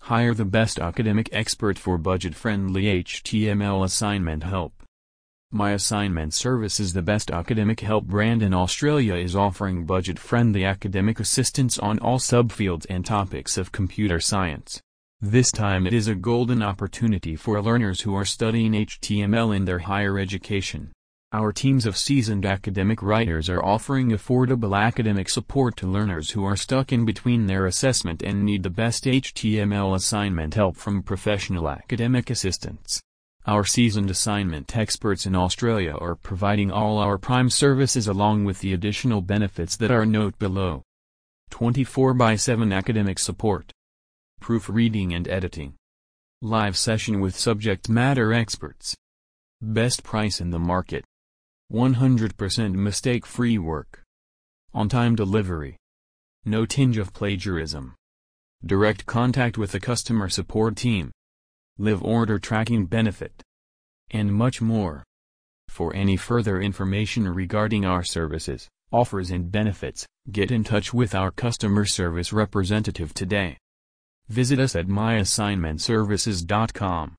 Hire the best academic expert for budget-friendly HTML assignment help. My Assignment Services, the best academic help brand in Australia, is offering budget-friendly academic assistance on all subfields and topics of computer science. This time it is a golden opportunity for learners who are studying HTML in their higher education. Our teams of seasoned academic writers are offering affordable academic support to learners who are stuck in between their assessment and need the best HTML assignment help from professional academic assistants. Our seasoned assignment experts in Australia are providing all our prime services along with the additional benefits that are noted below. 24/7 academic support. Proofreading and editing. Live session with subject matter experts. Best price in the market. 100% mistake-free work. On-time delivery. No tinge of plagiarism. Direct contact with the customer support team. Live order tracking benefit. And much more. For any further information regarding our services, offers and benefits, get in touch with our customer service representative today. Visit us at myassignmentservices.com.